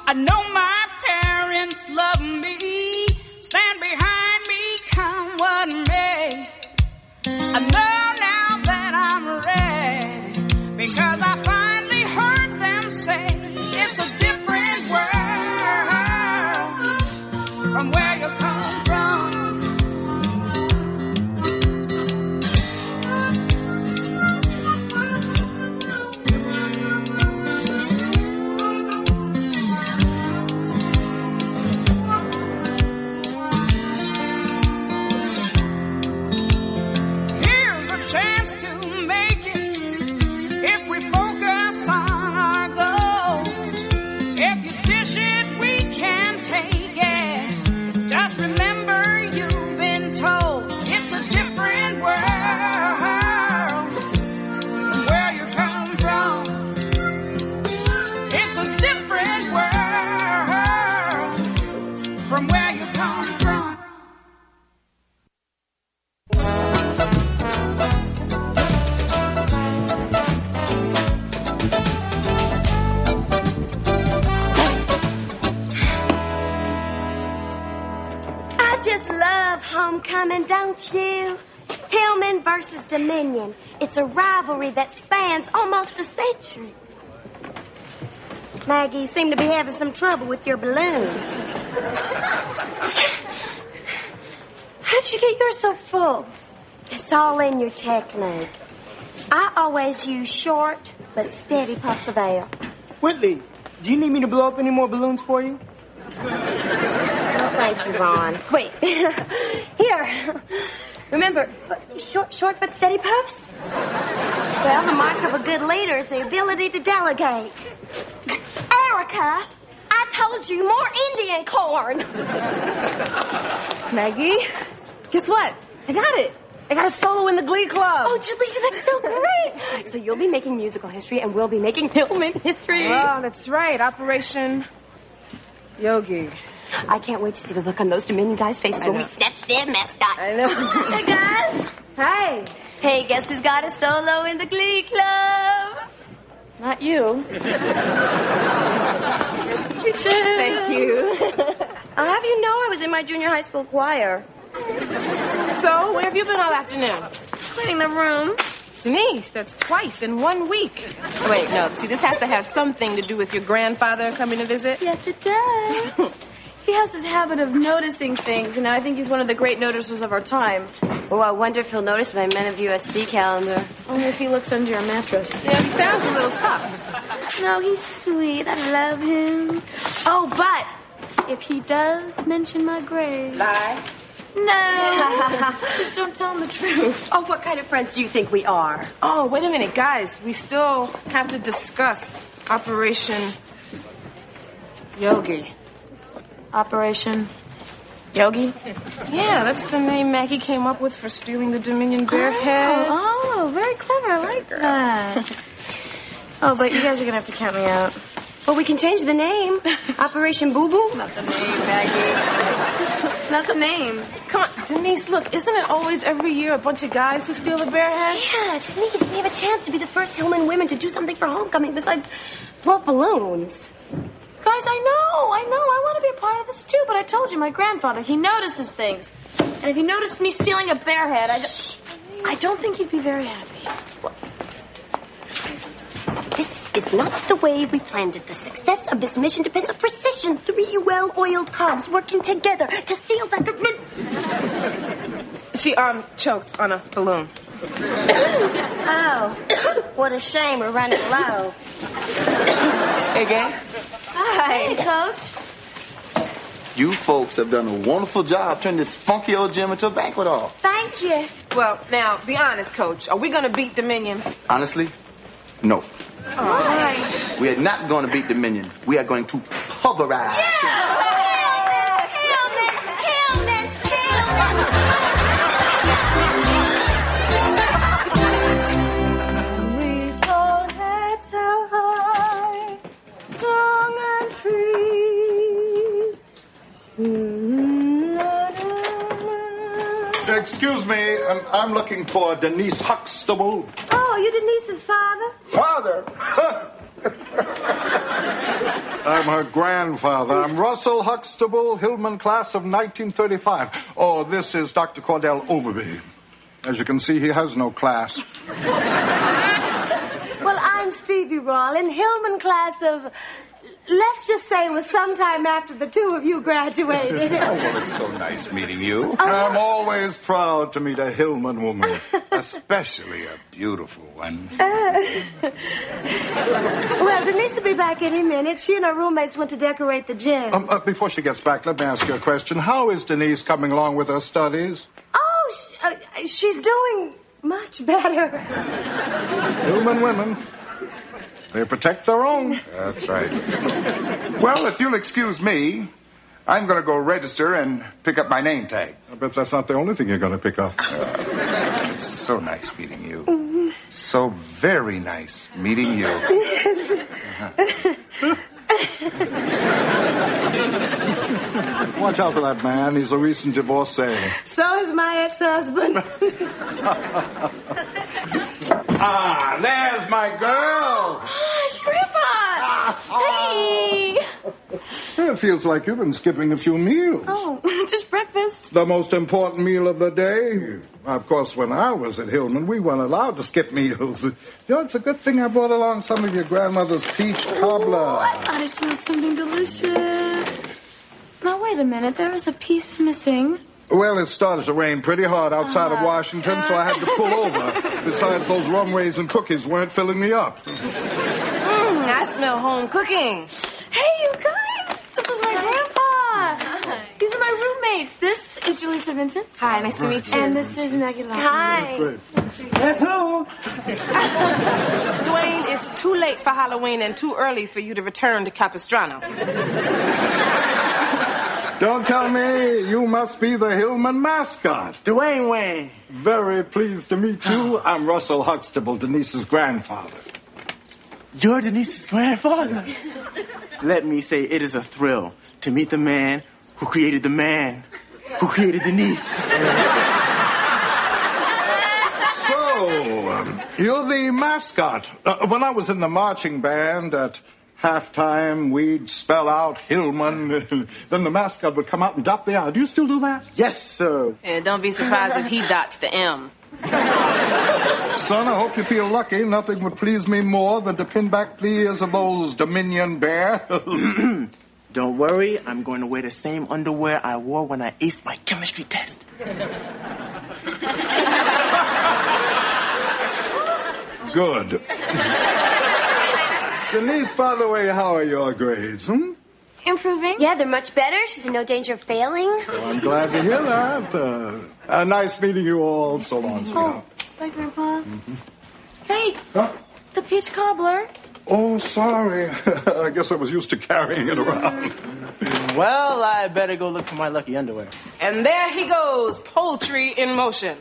I know my parents love me, stand behind me, come what may. I know now that I'm ready, because I finally heard them say it's a different world from where you come from. Homecoming, don't you? Hillman versus Dominion. It's a rivalry that spans almost a century. Maggie, you seem to be having some trouble with your balloons. How'd you get yours so full? It's all in your technique. I always use short but steady puffs of air. Whitley, do you need me to blow up any more balloons for you? Oh, thank you, Ron. Wait. Here. Remember, short but steady puffs? Well, the mark of a good leader is the ability to delegate. Erica, I told you, more Indian corn. Maggie, guess what? I got it. I got a solo in the Glee Club. Oh, Julissa, that's so great. So you'll be making musical history, and we'll be making Hillman history. Oh, that's right. Operation Yogi. I can't wait to see the look on those Dominion guys' faces when we snatch their mascot. I know. Hey, guys. Hi. Hey, guess who's got a solo in the Glee Club? Not you. Thank you. I'll have you know I was in my junior high school choir. So, where have you been all afternoon? Cleaning the room. Denise, that's twice in 1 week. Wait, no. See, this has to have something to do with your grandfather coming to visit. Yes, it does. He has this habit of noticing things, and I think he's one of the great noticers of our time. Oh, I wonder if he'll notice my Men of USC calendar. Only if he looks under your mattress. Yeah, he sounds a little tough. No, he's sweet. I love him. Oh, but if he does mention my grave... Lie. No. Just don't tell him the truth. Oh, what kind of friends do you think we are? Oh, wait a minute, guys. We still have to discuss Operation Yogi. Operation Yogi? Yeah, that's the name Maggie came up with for stealing the Dominion bear head. Oh, very clever. I like that. Oh, but you guys are going to have to count me out. Well, we can change the name. Operation Boo Boo. Not the name, Maggie. Not the name. Come on, Denise, look, isn't it always every year a bunch of guys who steal a bear head? Yeah, Denise, we have a chance to be the first Hillman women to do something for homecoming besides blow balloons. Guys, I know. I want to be a part of this, too, but I told you, my grandfather, he notices things. And if he noticed me stealing a bear head, I don't think he'd be very happy. What? This is not the way we planned it. The success of this mission depends on precision. 3 well-oiled cogs working together to steal that... She, choked on a balloon. Oh, what a shame we're running low. Hey, gang. Hi. Hey, Coach. You folks have done a wonderful job turning this funky old gym into a banquet hall. Thank you. Well, now, be honest, Coach. Are we going to beat Dominion? Honestly, no. Why? We are not going to beat Dominion. We are going to pulverize. Yeah! Hillman! We hold heads so high, strong and free. Excuse me, I'm looking for Denise Huxtable. Oh, you Denise's father? Father? I'm her grandfather. I'm Russell Huxtable, Hillman class of 1935. Oh, this is Dr. Cordell Overby. As you can see, he has no class. Well, I'm Stevie Rawlin, Hillman class of... Let's just say it was sometime after the two of you graduated. Oh, well, it's so nice meeting you. I'm always proud to meet a Hillman woman. Especially a beautiful one. Well, Denise will be back any minute. She and her roommates went to decorate the gym. Before she gets back, let me ask you a question. How is Denise coming along with her studies? Oh, she's doing much better. Hillman women. They protect their own. That's right. Well, if you'll excuse me, I'm going to go register and pick up my name tag. I bet that's not the only thing you're going to pick up. It's so nice meeting you. Mm-hmm. So very nice meeting you. Yes. Watch out for that man. He's a recent divorcee. So is my ex-husband. There's my girl. Gosh, Grandpa! Hey! It feels like you've been skipping a few meals. Oh, just breakfast. The most important meal of the day. Of course, when I was at Hillman, we weren't allowed to skip meals. You know, it's a good thing I brought along some of your grandmother's peach cobbler. I thought I smelled something delicious. Now, wait a minute. There is a piece missing. Well, it started to rain pretty hard outside of Washington, so I had to pull over. Besides, those runways and cookies weren't filling me up. I smell home cooking. Hey, you guys! This is my grandpa. These are my roommates. This is Julissa Vincent. Hi, nice to meet you. And this is Maggie Lawson. Hi. That's who? Dwayne, it's too late for Halloween and too early for you to return to Capistrano. Don't tell me you must be the Hillman mascot. Dwayne Wayne. Very pleased to meet you. I'm Russell Huxtable, Denise's grandfather. You're Denise's grandfather? Let me say it is a thrill to meet the man who created the man who created Denise. So, you're the mascot. When I was in the marching band at halftime, we'd spell out Hillman. Then the mascot would come out and dot the I. Do you still do that? Yes, sir. And don't be surprised if he dots the M. Son, I hope you feel lucky. Nothing would please me more than to pin back the ears of those Dominion bear. Don't worry, I'm going to wear the same underwear I wore when I aced my chemistry test. Good. Denise, by the way, how are your grades, Improving? Yeah, they're much better. She's in no danger of failing. Well, I'm glad to hear that. Nice meeting you all. So long, sweetheart. Bye, Grandpa. Mm-hmm. Hey, Huh? the peach cobbler. Oh, sorry. I guess I was used to carrying it around. Well, I better go look for my lucky underwear. And there he goes, poultry in motion.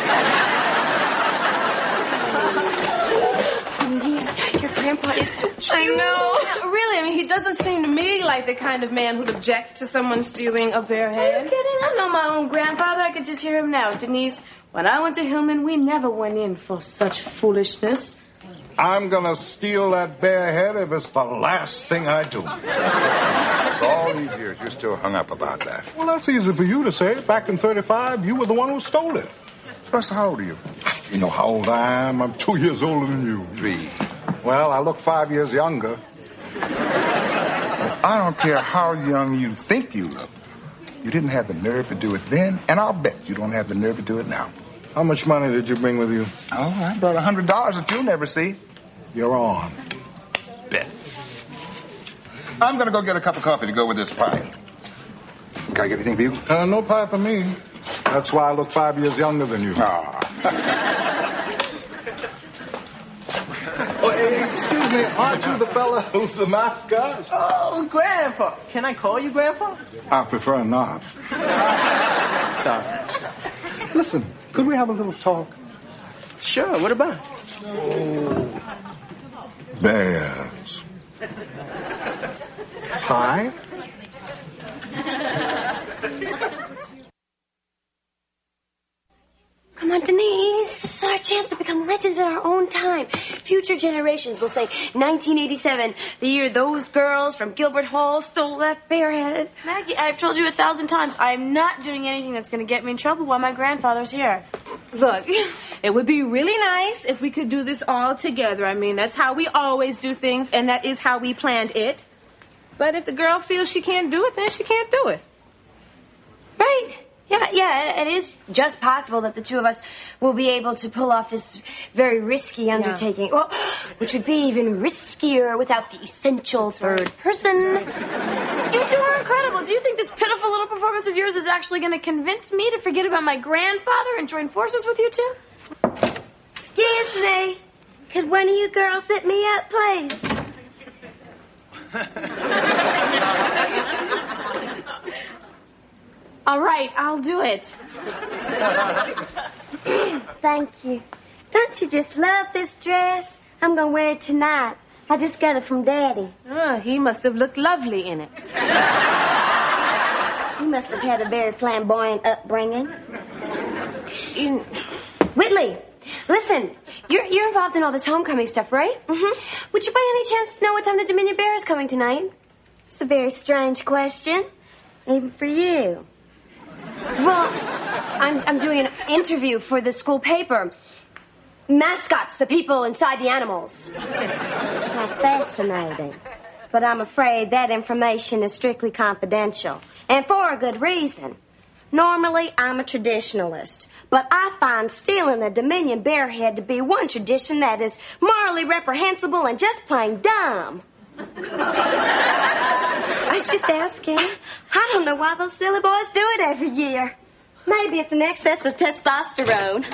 Your grandpa is so cute. I know. Really, I mean, he doesn't seem to me like the kind of man who'd object to someone stealing a bear Are head. you kidding? I know my own grandfather. I could just hear him now. Denise, when I went to Hillman, we never went in for such foolishness. I'm going to steal that bear head if it's the last thing I do. For all these years, you're still hung up about that. Well, that's easy for you to say. Back in 35, you were the one who stole it. Buster, how old are you? You know how old I am. I'm 2 years older than you. 3. Well, I look 5 years younger. I don't care how young you think you look. You didn't have the nerve to do it then, and I'll bet you don't have the nerve to do it now. How much money did you bring with you? Oh, I brought $100 that you'll never see. You're on. Bet. I'm going to go get a cup of coffee to go with this pie. Can I get anything for you? No pie for me. That's why I look 5 years younger than you. Oh, hey, excuse me, aren't you the fella who's the mascot? Oh, Grandpa. Can I call you Grandpa? I prefer not. Sorry. Listen, could we have a little talk? Sure, what about? Oh, bears. Pie? Come on, Denise. This is our chance to become become legends in our own time. Future generations will say 1987, the year those girls from Gilbert Hall stole that barehead. Maggie, I've told you 1,000 times, I'm not doing anything that's going to get me in trouble while my grandfather's here. Look, it would be really nice if we could do this all together. I mean, that's how we always do things, and that is how we planned it. But if the girl feels she can't do it, then she can't do it. Right. Yeah, it is just possible that the two of us will be able to pull off this very risky undertaking. Well, which would be even riskier without the essential third person. You two are incredible. Do you think this pitiful little performance of yours is actually going to convince me to forget about my grandfather and join forces with you two? Excuse me. Could one of you girls sit me up, please? All right, I'll do it. Thank you. Don't you just love this dress? I'm going to wear it tonight. I just got it from Daddy. He must have looked lovely in it. You must have had a very flamboyant upbringing. Whitley, listen. You're involved in all this homecoming stuff, right? Mm-hmm. Would you by any chance know what time the Dominion Bear is coming tonight? It's a very strange question, even for you. Well, I'm doing an interview for the school paper. Mascots, the people inside the animals. How fascinating. But I'm afraid that information is strictly confidential, and for a good reason. Normally, I'm a traditionalist, but I find stealing the Dominion Bearhead to be one tradition that is morally reprehensible and just plain dumb. I was just asking. I don't know why those silly boys do it every year. Maybe it's an excess of testosterone.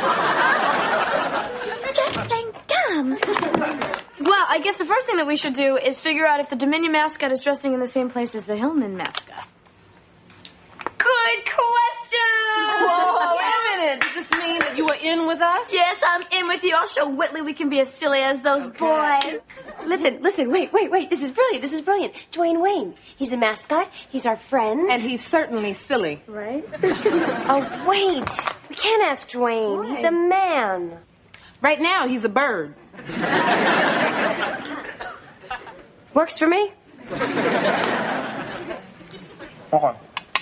Just plain dumb. Well, I guess the first thing that we should do is figure out if the Dominion mascot is dressing in the same place as the Hillman mascot. Good question! Whoa, wait a minute. Does this mean that you are in with us? Yes, I'm in with you. I'll show Whitley we can be as silly as those boys. Listen, wait. This is brilliant. Dwayne Wayne. He's a mascot. He's our friend. And he's certainly silly. Right? Oh, wait. We can't ask Dwayne. Why? He's a man. Right now, he's a bird. Works for me. Okay.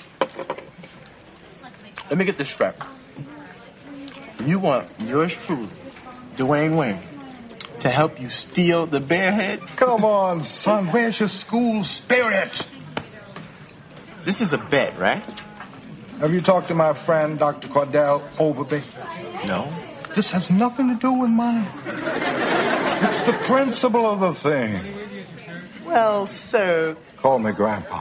Let me get this straight. You want yours truly, Dwayne Wayne, to help you steal the Bearhead? Come on, son. Where's your school spirit? This is a bet, right? Have you talked to my friend, Dr. Cordell Overby? No. This has nothing to do with mine. It's the principle of the thing. Well, sir. Call me Grandpa.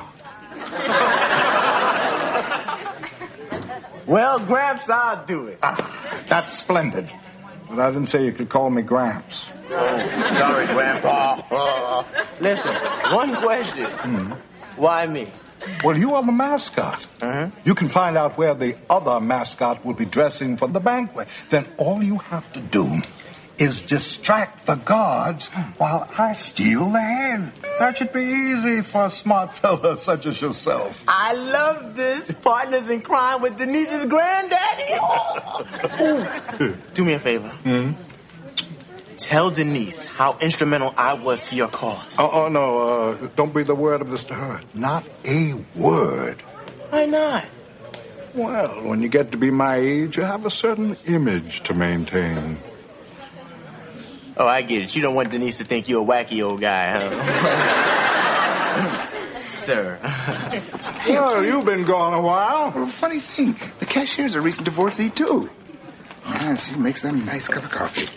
Well, Gramps, I'll do it. That's splendid. But I didn't say you could call me Gramps. Oh, sorry, Grandpa. Listen, one question. Why me? Well, you are the mascot. You can find out where the other mascot will be dressing for the banquet. Then all you have to do is distract the guards while I steal the head. That should be easy for a smart fella such as yourself. I love this. Partners in crime with Denise's granddaddy. Ooh. Do me a favor. Tell Denise how instrumental I was to your cause. Oh, no. Don't breathe a word of this to her. Not a word. Why not? Well, when you get to be my age, you have a certain image to maintain. Oh, I get it. You don't want Denise to think you're a wacky old guy, huh? Sir. Well, you've been gone a while. Well, funny thing, the cashier's a recent divorcee, too. Yeah, she makes a nice cup of coffee.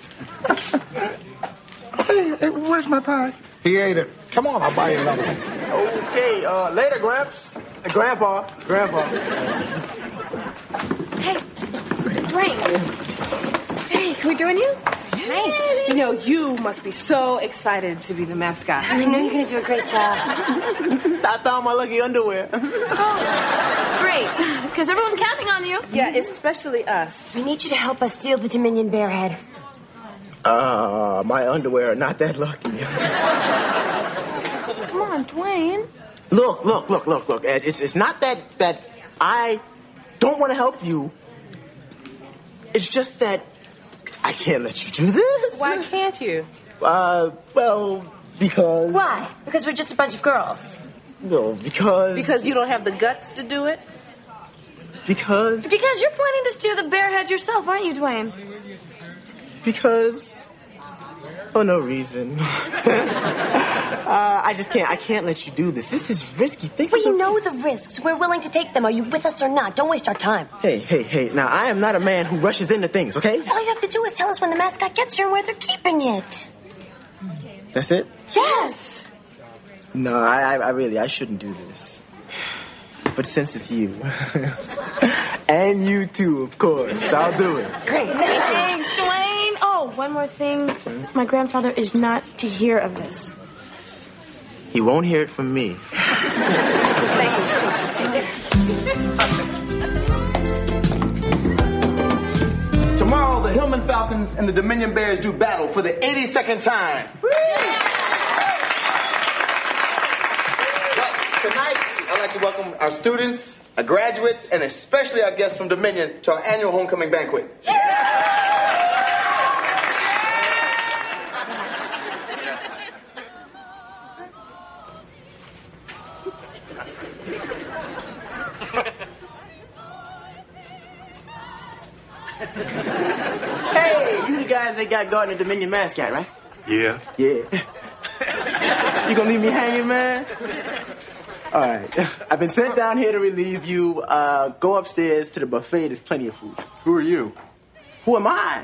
Hey, where's my pie? He ate it. Come on, I'll buy you another one. Okay, later, Gramps. Grandpa. Hey, Dwayne. Hey, can we join you? Nice. You know, you must be so excited to be the mascot. I know you're going to do a great job. I found my lucky underwear. Oh, great. Because everyone's counting on you. Yeah, especially us. We need you to help us steal the Dominion Bearhead. My underwear are not that lucky. Come on, Dwayne. Look. It's not that I don't want to help you. It's just that I can't let you do this. Why can't you? Well, because... Why? Because we're just a bunch of girls. No, because... Because you don't have the guts to do it? Because you're planning to steal the bear head yourself, aren't you, Dwayne? Because... For no reason. I can't let you do this. This is risky. We know the risks. We're willing to take them. Are you with us or not? Don't waste our time. Hey. Now, I am not a man who rushes into things, okay? All you have to do is tell us when the mascot gets here and where they're keeping it. That's it? Yes. No, I shouldn't do this. But since it's you, and you too, of course, I'll do it. Great. Thanks, Dwayne. Oh, one more thing. My grandfather is not to hear of this. He won't hear it from me. Thanks. Tomorrow, the Hillman Falcons and the Dominion Bears do battle for the 82nd time. Tonight, I'd like to welcome our students, our graduates, and especially our guests from Dominion to our annual homecoming banquet. Hey, you the guys that got Gardner Dominion mascot, right? Yeah. You gonna leave me hanging, man? All right. I've been sent down here to relieve you. Go upstairs to the buffet. There's plenty of food. Who are you? Who am I?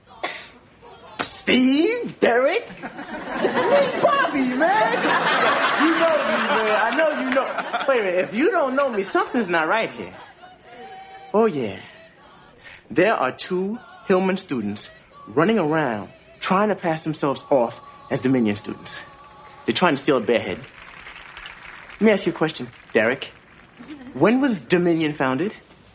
Steve? Derek? It's Bobby, man. You know me, man. I know you know. Wait a minute. If you don't know me, something's not right here. Oh, yeah. There are 2 Hillman students running around trying to pass themselves off as Dominion students. They're trying to steal a bear head. Let me ask you a question, Derek. When was Dominion founded?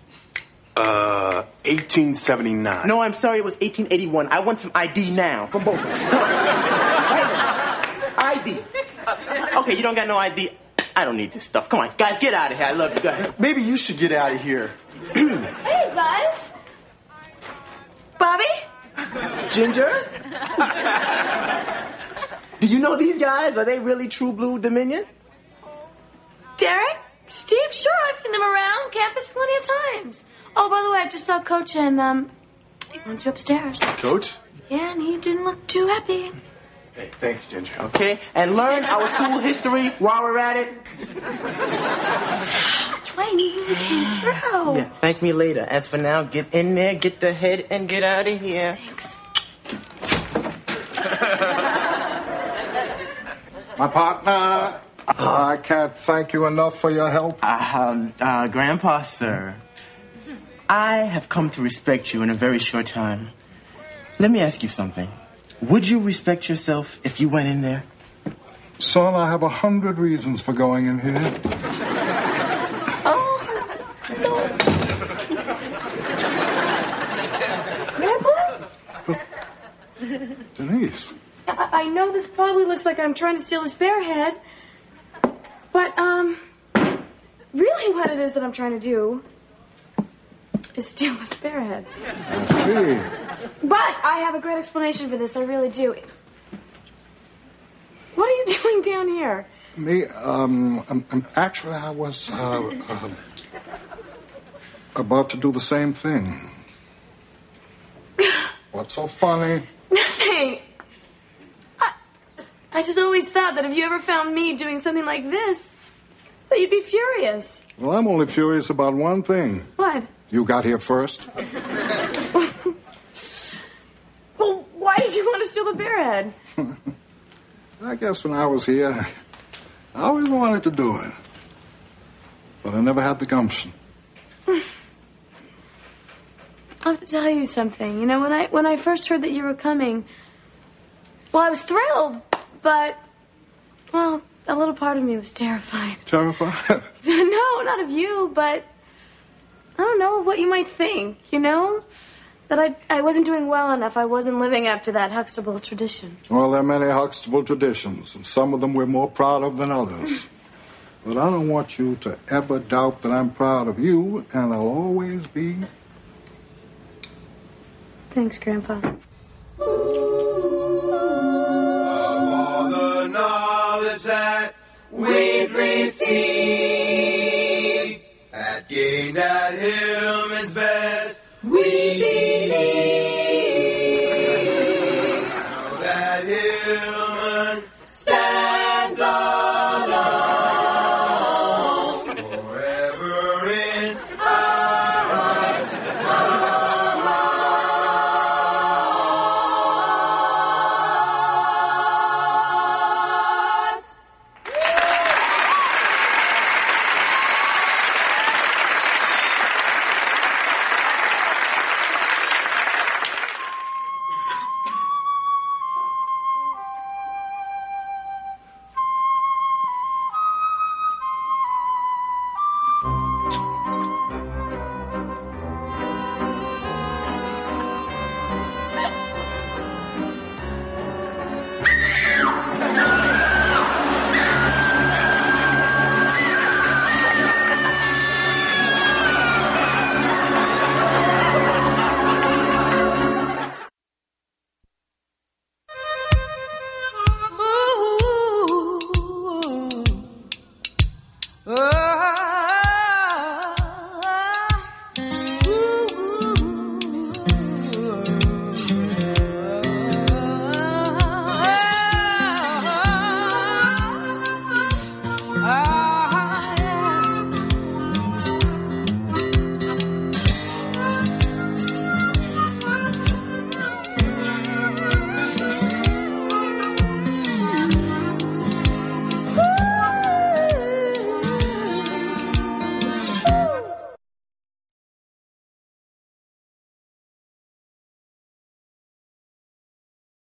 1879. No, I'm sorry, it was 1881. I want some ID now from both of them. ID. Okay, you don't got no ID. I don't need this stuff. Come on, guys, get out of here. I love you. Go ahead. Maybe you should get out of here. Hey, guys. Bobby? Ginger? Do you know these guys? Are they really true blue Dominion? Derek? Steve? Sure, I've seen them around campus plenty of times. Oh, by the way, I just saw Coach and, he wants you upstairs. Coach? Yeah, and he didn't look too happy. Hey, thanks, Ginger. Okay, and learn our school history while we're at it. Dwayne, you really came through. Yeah, thank me later. As for now, get in there, get the head, and get out of here. Thanks. My partner, I can't thank you enough for your help. Grandpa, sir, I have come to respect you in a very short time. Let me ask you something. Would you respect yourself if you went in there? Son, I have 100 reasons for going in here. Denise. I know this probably looks like I'm trying to steal his bear head, but, really what it is that I'm trying to do is steal his bear head. I see. But I have a great explanation for this, I really do. What are you doing down here? Me, actually, I was, about to do the same thing. What's so funny? Nothing. I just always thought that if you ever found me doing something like this, that you'd be furious. Well, I'm only furious about one thing. What? You got here first. Well, why did you want to steal the bear head? I guess when I was here, I always wanted to do it. But I never had the gumption. I have to tell you something. You know, when I first heard that you were coming, well, I was thrilled, but, well, a little part of me was terrified. Terrified? No, not of you, but I don't know what you might think, you know? That I wasn't doing well enough. I wasn't living up to that Huxtable tradition. Well, there are many Huxtable traditions, and some of them we're more proud of than others. But I don't want you to ever doubt that I'm proud of you, and I'll always be. Thanks, Grandpa. all the knowledge that we've received, that gained at him is best. We believe. Know that him